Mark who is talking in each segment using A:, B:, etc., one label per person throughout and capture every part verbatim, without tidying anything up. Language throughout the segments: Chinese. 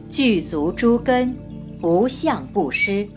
A: 具足诸根，无相不施。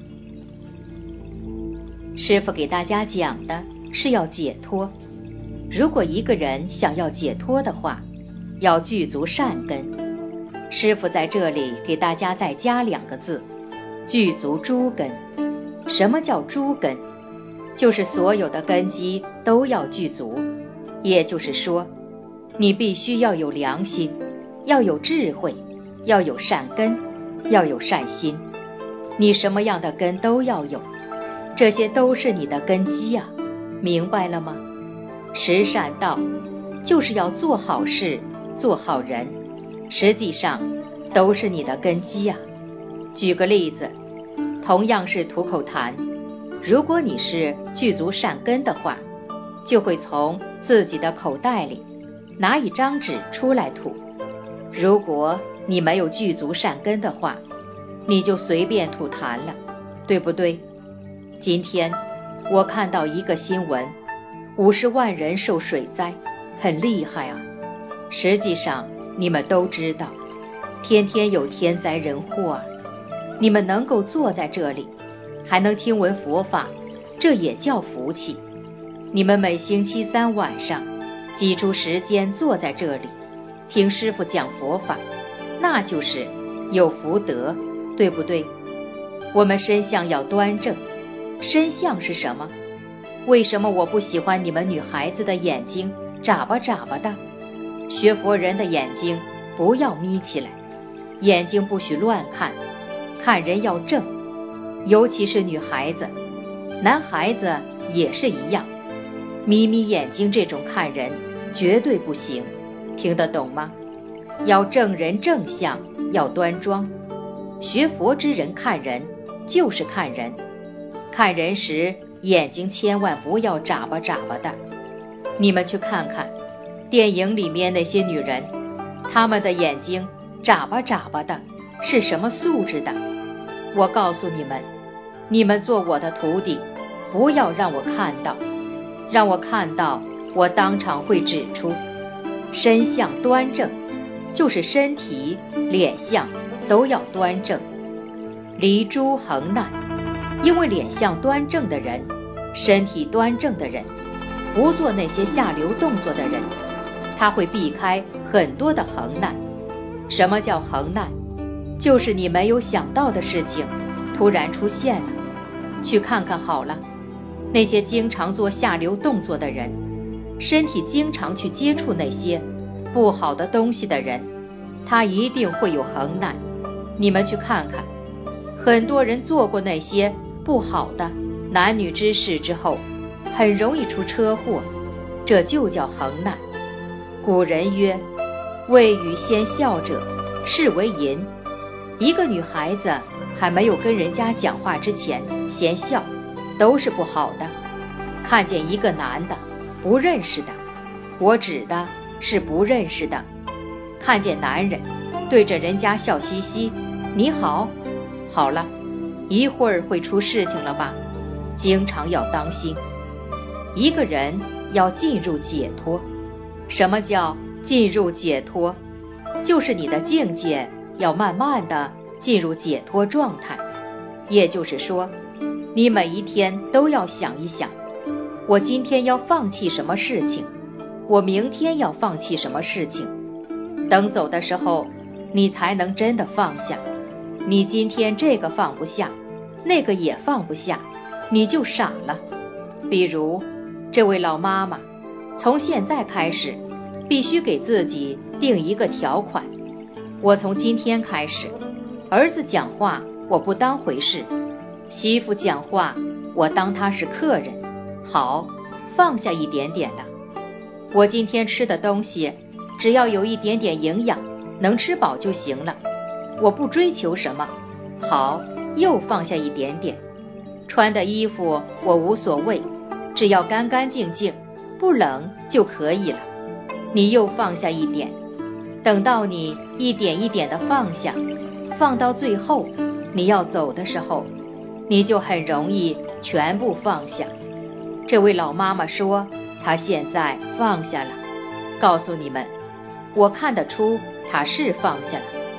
A: 师父给大家讲的是要解脱。如果一个人想要解脱的话，要具足善根。师父在这里给大家再加两个字，具足诸根。什么叫诸根？就是所有的根基都要具足。也就是说，你必须要有良心，要有智慧，要有善根，要有善心。你什么样的根都要有，这些都是你的根基啊，明白了吗？十善道就是要做好事，做好人，实际上都是你的根基啊。举个例子，同样是吐口痰，如果你是具足善根的话，就会从自己的口袋里拿一张纸出来吐。如果你没有具足善根的话，你就随便吐痰了，对不对？今天我看到一个新闻，五十万人受水灾，很厉害啊。实际上你们都知道，天天有天灾人祸啊。你们能够坐在这里，还能听闻佛法，这也叫福气。你们每星期三晚上挤出时间坐在这里，听师父讲佛法，那就是有福德，对不对？我们身相要端正。身相是什么？为什么我不喜欢你们女孩子的眼睛眨巴眨巴的？学佛人的眼睛不要眯起来，眼睛不许乱看，看人要正，尤其是女孩子，男孩子也是一样。眯眯眼睛这种看人绝对不行，听得懂吗？要正人正相，要端庄。学佛之人看人就是看人，看人时眼睛千万不要眨巴眨巴的。你们去看看电影里面那些女人，她们的眼睛眨巴眨巴的，是什么素质的？我告诉你们，你们做我的徒弟，不要让我看到，让我看到，我当场会指出。身相端正，就是身体、脸相都要端正，离诸横难。因为脸相端正的人，身体端正的人，不做那些下流动作的人，他会避开很多的横难。什么叫横难？就是你没有想到的事情突然出现了。去看看好了，那些经常做下流动作的人，身体经常去接触那些不好的东西的人，他一定会有横难。你们去看看，很多人做过那些不好的男女之事之后，很容易出车祸，这就叫横难。古人曰，未与先笑者，是为淫。一个女孩子还没有跟人家讲话之前先笑，都是不好的。看见一个男的不认识的，我指的是不认识的，看见男人对着人家笑嘻嘻，你好，好了，一会儿会出事情了吧？经常要当心。一个人要进入解脱。什么叫进入解脱？就是你的境界要慢慢的进入解脱状态。也就是说，你每一天都要想一想，我今天要放弃什么事情，我明天要放弃什么事情。等走的时候，你才能真的放下。你今天这个放不下，那个也放不下，你就傻了。比如这位老妈妈，从现在开始必须给自己定一个条款，我从今天开始，儿子讲话我不当回事，媳妇讲话我当他是客人。好，放下一点点了。我今天吃的东西只要有一点点营养，能吃饱就行了，我不追求什么。好，又放下一点点。穿的衣服我无所谓，只要干干净净，不冷就可以了。你又放下一点。等到你一点一点的放下，放到最后你要走的时候，你就很容易全部放下。这位老妈妈说她现在放下了，告诉你们，我看得出她是放下了。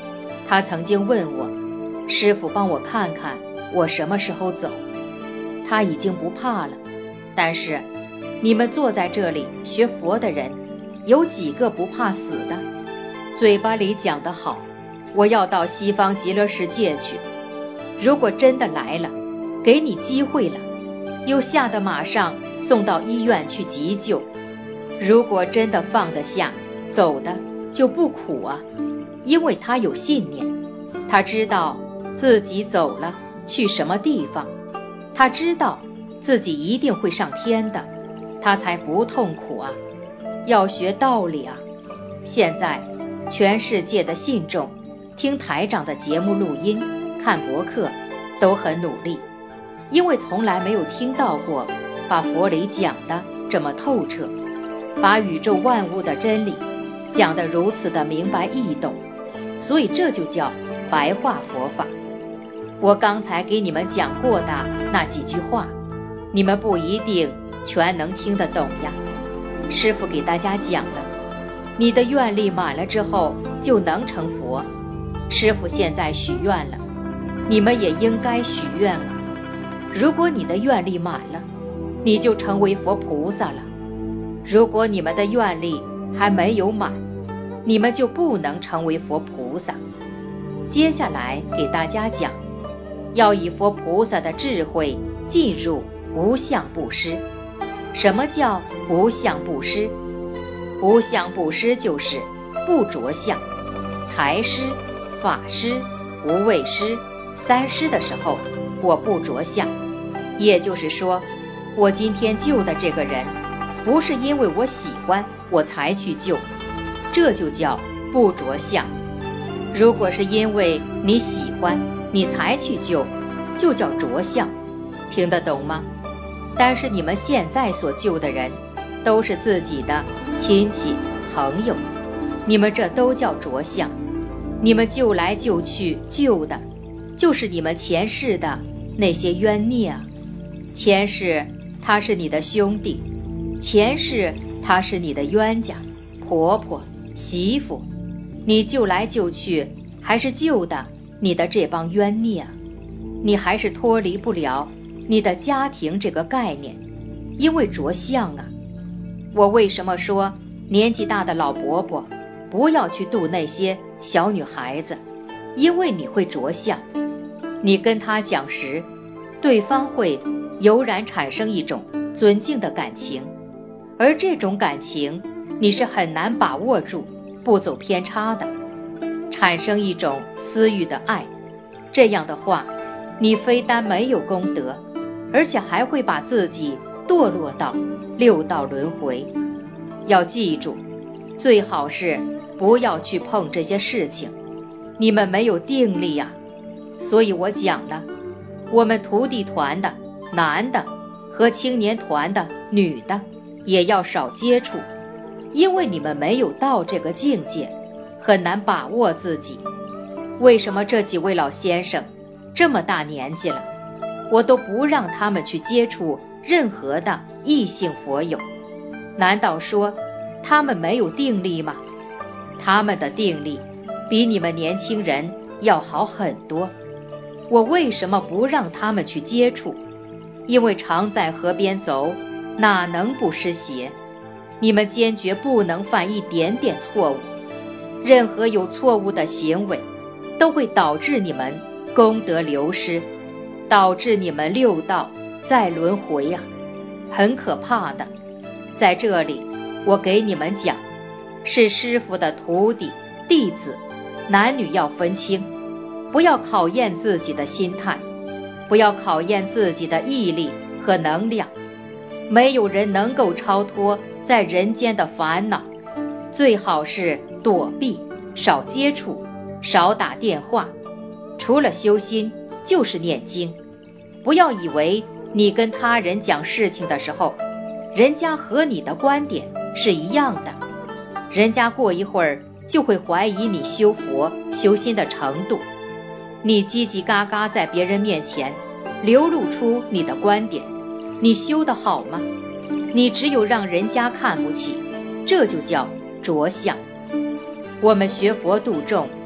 A: 他曾经问我，师父帮我看看我什么时候走。他已经不怕了，但是你们坐在这里学佛的人，有几个不怕死的？嘴巴里讲得好，我要到西方极乐世界去。如果真的来了，给你机会了，又吓得马上送到医院去急救。如果真的放得下，走的就不苦啊，因为他有信念，他知道自己走了去什么地方，他知道自己一定会上天的，他才不痛苦啊。要学道理啊。现在全世界的信众听台长的节目录音，看博客都很努力，因为从来没有听到过把佛理讲得这么透彻，把宇宙万物的真理讲得如此的明白易懂，所以这就叫白话佛法。我刚才给你们讲过的那几句话，你们不一定全能听得懂呀。师父给大家讲了，你的愿力满了之后就能成佛。师父现在许愿了，你们也应该许愿了。如果你的愿力满了，你就成为佛菩萨了。如果你们的愿力还没有满，你们就不能成为佛菩萨。接下来给大家讲，要以佛菩萨的智慧进入无相布施。什么叫无相布施？无相布施就是不着相。财施、法施、无畏施、三施的时候，我不着相。也就是说，我今天救的这个人，不是因为我喜欢我才去救，这就叫不着相。如果是因为你喜欢你才去救，就叫着相。听得懂吗？但是你们现在所救的人都是自己的亲戚朋友，你们这都叫着相。你们救来救去救的就是你们前世的那些冤孽啊。前世他是你的兄弟，前世他是你的冤家、婆婆、媳妇，你救来救去还是救的你的这帮冤孽啊。你还是脱离不了你的家庭这个概念，因为着相啊。我为什么说年纪大的老伯伯不要去度那些小女孩子？因为你会着相。你跟他讲时，对方会油然产生一种尊敬的感情，而这种感情你是很难把握住，不走偏差的，产生一种私欲的爱。这样的话，你非但没有功德，而且还会把自己堕落到六道轮回。要记住，最好是不要去碰这些事情，你们没有定力呀。所以我讲了，我们徒弟团的男的和青年团的女的也要少接触，因为你们没有到这个境界，很难把握自己。为什么这几位老先生这么大年纪了，我都不让他们去接触任何的异性佛友？难道说他们没有定力吗？他们的定力比你们年轻人要好很多。我为什么不让他们去接触？因为常在河边走，哪能不湿鞋？你们坚决不能犯一点点错误，任何有错误的行为都会导致你们功德流失，导致你们六道再轮回啊，很可怕的。在这里我给你们讲，是师父的徒弟弟子，男女要分清，不要考验自己的心态，不要考验自己的毅力和能量。没有人能够超脱在人间的烦恼，最好是躲避，少接触，少打电话，除了修心就是念经。不要以为你跟他人讲事情的时候，人家和你的观点是一样的，人家过一会儿就会怀疑你修佛修心的程度。你叽叽嘎嘎在别人面前流露出你的观点，你修得好吗？你只有让人家看不起，这就叫着相。我们学佛度众，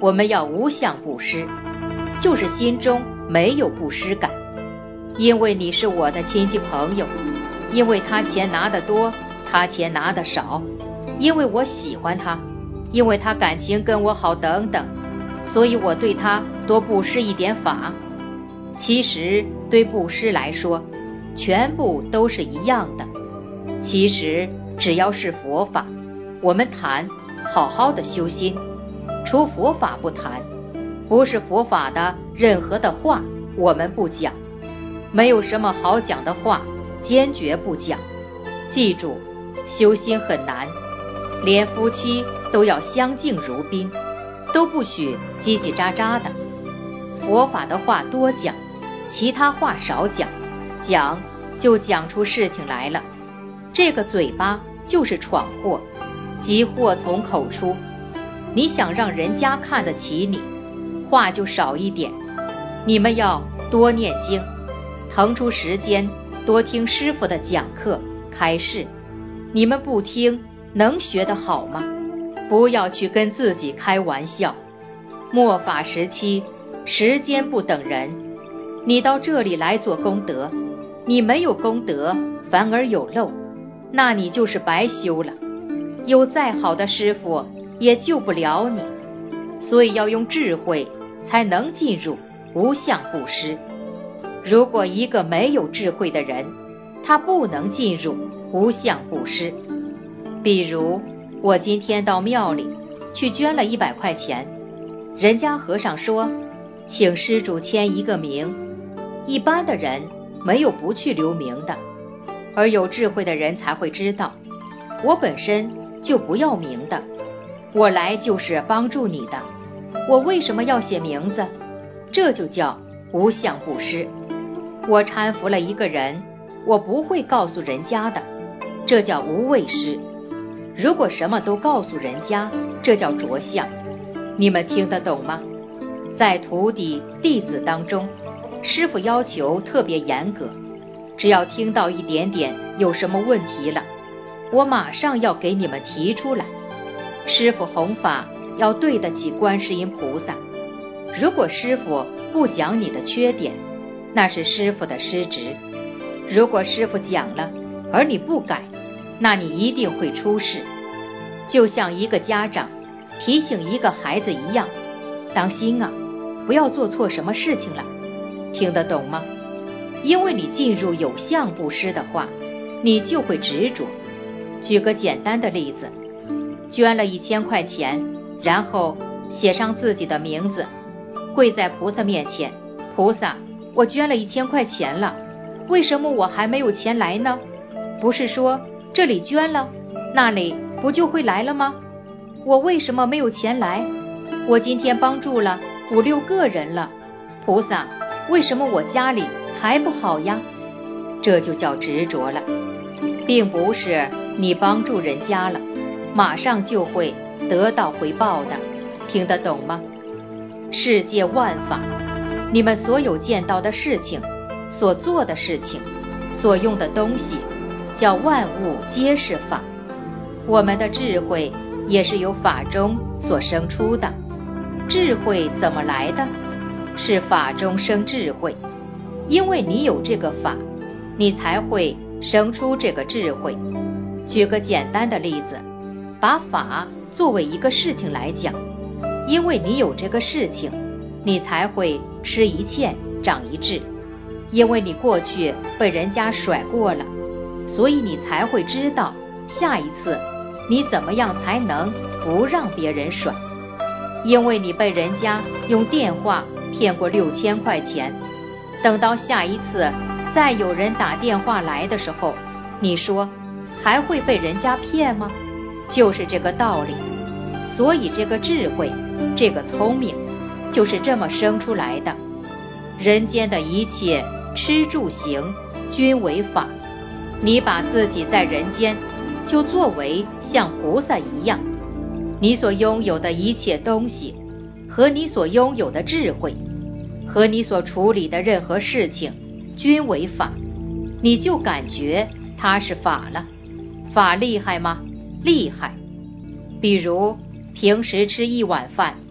A: 我们要无相布施，就是心中没有布施感。因为你是我的亲戚朋友，因为他钱拿得多，他钱拿得少，因为我喜欢他，因为他感情跟我好等等，所以我对他多布施一点法。其实对布施来说，全部都是一样的。其实只要是佛法，我们谈好好的修心，除佛法不谈，不是佛法的任何的话我们不讲，没有什么好讲的话，坚决不讲。记住，修心很难，连夫妻都要相敬如宾，都不许叽叽喳喳的。佛法的话多讲，其他话少讲，讲就讲出事情来了。这个嘴巴就是闯祸，即祸从口出。你想让人家看得起你，话就少一点。你们要多念经，腾出时间多听师父的讲课开示。你们不听，能学得好吗？不要去跟自己开玩笑。末法时期，时间不等人。你到这里来做功德，你没有功德，反而有漏，那你就是白修了。有再好的师父也救不了你，所以要用智慧才能进入无相布施。如果一个没有智慧的人，他不能进入无相布施。比如我今天到庙里去捐了一百块钱，人家和尚说请施主签一个名，一般的人没有不去留名的，而有智慧的人才会知道，我本身就不要名的，我来就是帮助你的，我为什么要写名字？这就叫无相布施。我搀扶了一个人，我不会告诉人家的，这叫无畏施。如果什么都告诉人家，这叫着相。你们听得懂吗？在徒弟弟子当中，师父要求特别严格，只要听到一点点有什么问题了，我马上要给你们提出来。师父弘法要对得起观世音菩萨，如果师父不讲你的缺点，那是师父的失职。如果师父讲了，而你不改，那你一定会出事。就像一个家长提醒一个孩子一样，当心啊，不要做错什么事情了。听得懂吗？因为你进入有相布施的话，你就会执着。举个简单的例子，捐了一千块钱，然后写上自己的名字，跪在菩萨面前，菩萨，我捐了一千块钱了，为什么我还没有钱来呢？不是说这里捐了，那里不就会来了吗？我为什么没有钱来？我今天帮助了五六个人了，菩萨，为什么我家里还不好呀？这就叫执着了，并不是你帮助人家了，马上就会得到回报的。听得懂吗？世界万法，你们所有见到的事情，所做的事情，所用的东西，叫万物皆是法。我们的智慧也是由法中所生出的。智慧怎么来的？是法中生智慧。因为你有这个法，你才会生出这个智慧。举个简单的例子，把法作为一个事情来讲，因为你有这个事情，你才会吃一堑长一智。因为你过去被人家甩过了，所以你才会知道下一次你怎么样才能不让别人甩。因为你被人家用电话骗过六千块钱，等到下一次再有人打电话来的时候，你说还会被人家骗吗？就是这个道理。所以这个智慧，这个聪明，就是这么生出来的。人间的一切吃住行均为法，你把自己在人间就作为像菩萨一样，你所拥有的一切东西，和你所拥有的智慧，和你所处理的任何事情均为法，你就感觉它是法了。法厉害吗？厉害。比如平时吃一碗饭，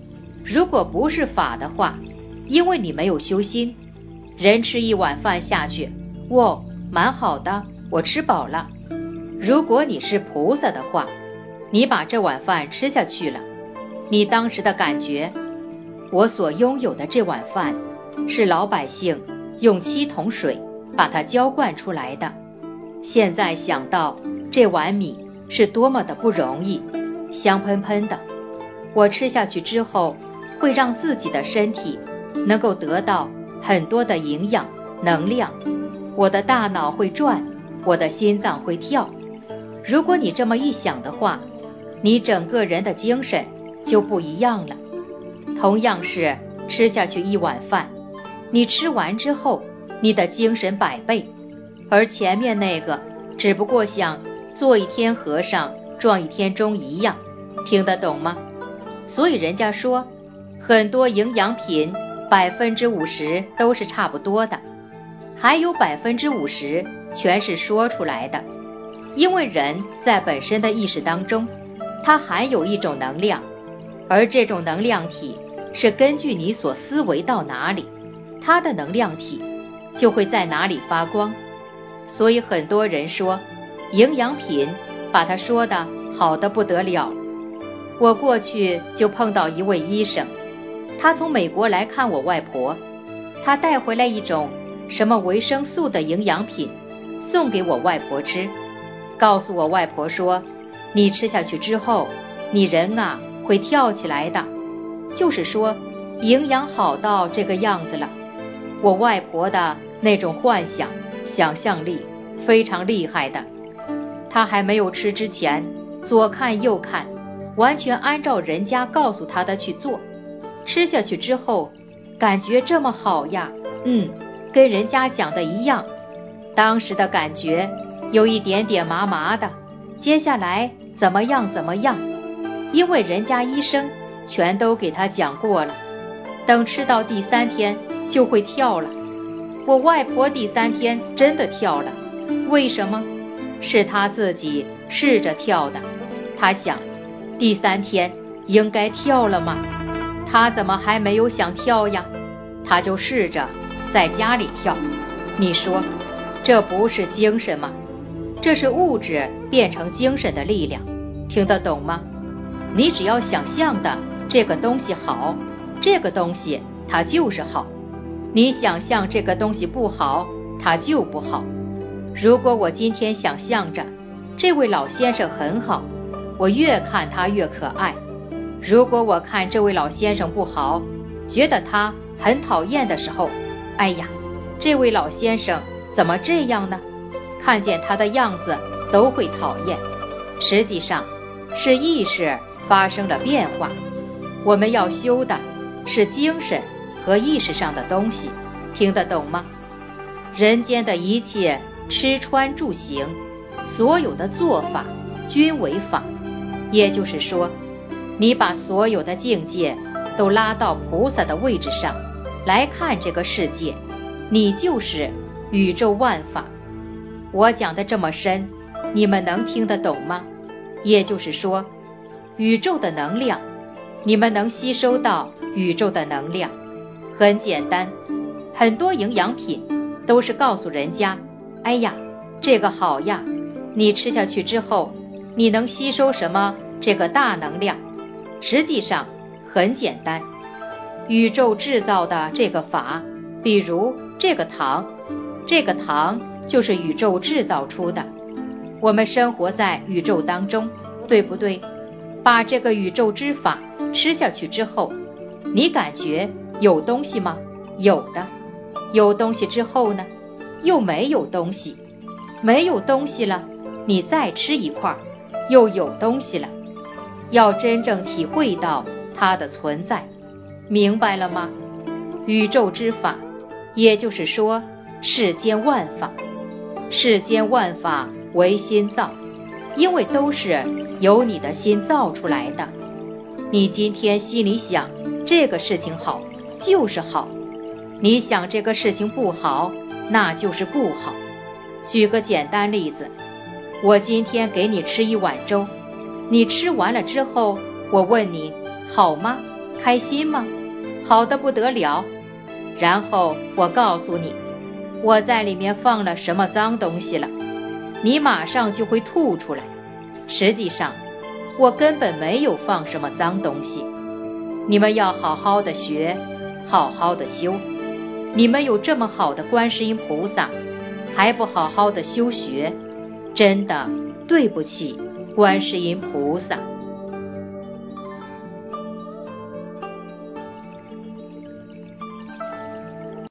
A: 如果不是法的话，因为你没有修心，人吃一碗饭下去，哇，蛮好的，我吃饱了。如果你是菩萨的话，你把这碗饭吃下去了，你当时的感觉，我所拥有的这碗饭是老百姓用七桶水把它浇灌出来的。现在想到这碗米是多么的不容易，香喷喷的，我吃下去之后会让自己的身体能够得到很多的营养能量，我的大脑会转，我的心脏会跳。如果你这么一想的话，你整个人的精神就不一样了。同样是吃下去一碗饭，你吃完之后你的精神百倍，而前面那个只不过像做一天和尚撞一天钟一样，听得懂吗？所以人家说很多营养品百分之五十都是差不多的，还有百分之五十全是说出来的。因为人在本身的意识当中，它含有一种能量，而这种能量体是根据你所思维到哪里，它的能量体就会在哪里发光。所以很多人说营养品把它说的好得不得了。我过去就碰到一位医生，他从美国来看我外婆，他带回来一种什么维生素的营养品送给我外婆吃，告诉我外婆说，你吃下去之后你人啊会跳起来的，就是说营养好到这个样子了。我外婆的那种幻想想象力非常厉害的，她还没有吃之前左看右看，完全按照人家告诉她的去做，吃下去之后感觉这么好呀，嗯，跟人家讲的一样。当时的感觉有一点点麻麻的，接下来怎么样怎么样，因为人家医生全都给他讲过了，等吃到第三天就会跳了。我外婆第三天真的跳了，为什么？是她自己试着跳的，她想第三天应该跳了吗？她怎么还没有想跳呀？她就试着在家里跳。你说这不是精神吗？这是物质变成精神的力量，听得懂吗？你只要想象的这个东西好，这个东西它就是好，你想象这个东西不好，它就不好。如果我今天想象着这位老先生很好，我越看他越可爱。如果我看这位老先生不好，觉得他很讨厌的时候，哎呀，这位老先生怎么这样呢？看见他的样子都会讨厌。实际上是意识发生了变化，我们要修的是精神和意识上的东西，听得懂吗？人间的一切吃穿住行，所有的做法均为法，也就是说你把所有的境界都拉到菩萨的位置上来看这个世界，你就是宇宙万法。我讲的这么深，你们能听得懂吗？也就是说宇宙的能量，你们能吸收到宇宙的能量。很简单，很多营养品都是告诉人家，哎呀，这个好呀，你吃下去之后你能吸收什么这个大能量。实际上很简单，宇宙制造的这个法，比如这个糖，这个糖就是宇宙制造出的。我们生活在宇宙当中，对不对？把这个宇宙之法吃下去之后，你感觉有东西吗？有的。有东西之后呢，又没有东西。没有东西了，你再吃一块，又有东西了。要真正体会到它的存在，明白了吗？宇宙之法，也就是说世间万法。世间万法为心造，因为都是由你的心造出来的。你今天心里想这个事情好，就是好，你想这个事情不好，那就是不好。举个简单例子，我今天给你吃一碗粥，你吃完了之后，我问你好吗？ 开心吗？好得不得了。然后我告诉你，我在里面放了什么脏东西了，你马上就会吐出来。实际上，我根本没有放什么脏东西。你们要好好的学，好好的修。你们有这么好的观世音菩萨，还不好好的修学，真的对不起观世音菩萨。